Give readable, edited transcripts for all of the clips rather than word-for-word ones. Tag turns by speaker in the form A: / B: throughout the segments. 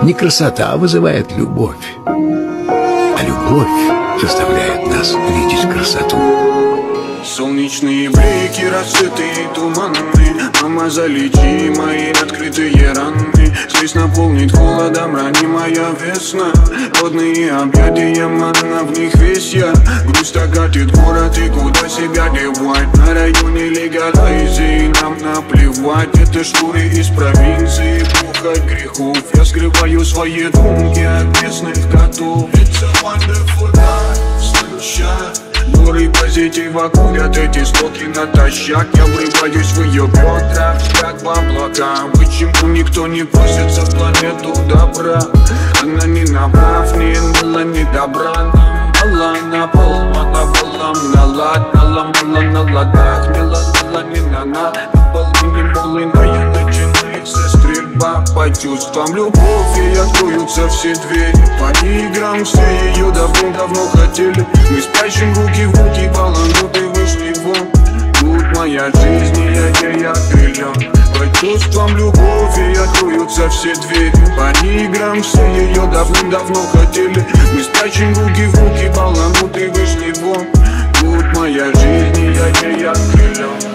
A: Не красота вызывает любовь, а любовь заставляет нас видеть красоту.
B: Солнечные блики, рассветы туманные, мама, залечи мои открытые раны. Здесь наполнит холодом ранимая весна. Родные объятия, манна, в них весь я. Грусть окатит город, и куда себя девать? На районе легалайзи, нам наплевать. Это шкуры из провинции, пухать грехов. Я скрываю свои думки от местных котов. It's a wonderful life, sunshine. Горы позитива курят эти стоки натощак. Я врываюсь в ее бедра, как в облака. Почему никто не просится в планету добра? Она не направ, не была не добра. Нам была на пол, она была на лад. Наломала на ладах, не ладала не на на. Полы не полыная, начинается стрельба. По чувствам любовь, и откроются все двери. По играм все ее давно хотели. Мы спрячем руки в руки, балануты вышли вон. Тут моя жизнь, и я ей окрылен. По чувствам любовь, и откроются все двери. По играм все ее давно хотели. Мы спрячем руки в руки, балануты вышли вон. Тут моя жизнь, и я ей окрылен.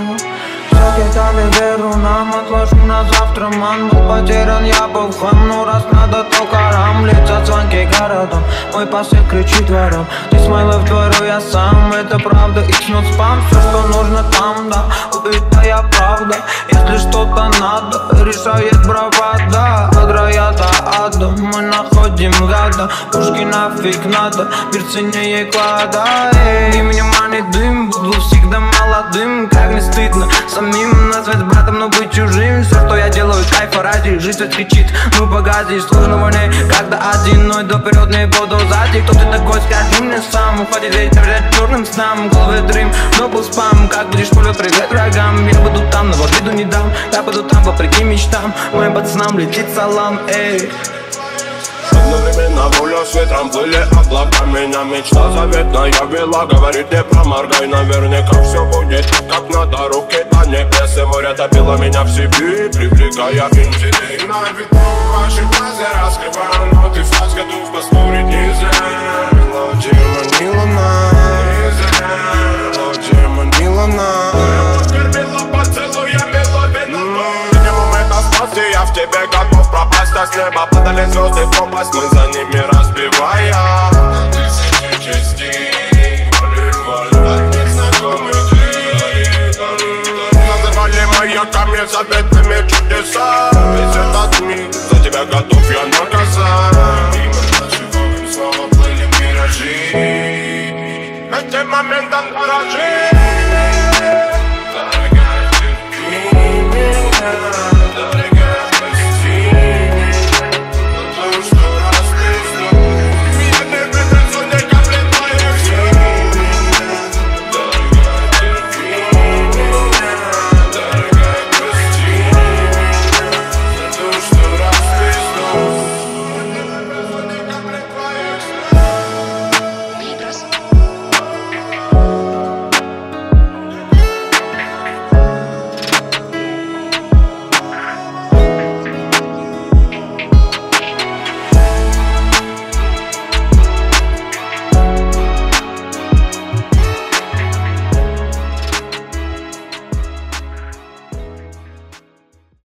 C: Там я веру, нам отложу на завтра. Ман был потерян, я был хлам. Ну раз надо, то карам. Лица звонки городом, мой посыл кричит вором. Ты смайлов говорю я сам, это правда. It's not спам, все что нужно там, да. Убитая правда, если что-то надо, решает бравада. От рая до ада, мы находим гада. Пушки нафиг надо, мир ценнее клада. Именем мани дым, буду всегда молодым. Как не стыдно самим назвать братом, но быть чужим. Все, что я делаю, кайфа ради. Жизнь ведь кричит, ну погоди, сложно войны. Когда один, но вперед не буду сзади. Кто ты такой, скажи мне сам. Уходит ветер, черным снам. Головы дрым, но был спам. Как будешь полет, привет врагам. Я буду там, но в обиду не дам. Я буду там, вопреки мечтам. Моим пацанам летит салам, эй.
D: Одновременно воля с ветром плыли облака. Меня мечта заветная вела. Говорит, не проморгай, наверняка все будет как надо. Руки до небес, и море топило меня в себе, привлекая интеллект. На виду ваши глаза раскрываю ноты фраз, готов поспорить не зря. Мелодия манила нас, не зря. Мелодия манила нас. Оскорбила поцелуями ловина. Минимум это спас, и я в тебе готов пропасть. А с неба падали звезды в пропасть, мы за ними разбивая тысячи частей. От незнакомых людей называли маяками заветными чудеса. Весь этот мир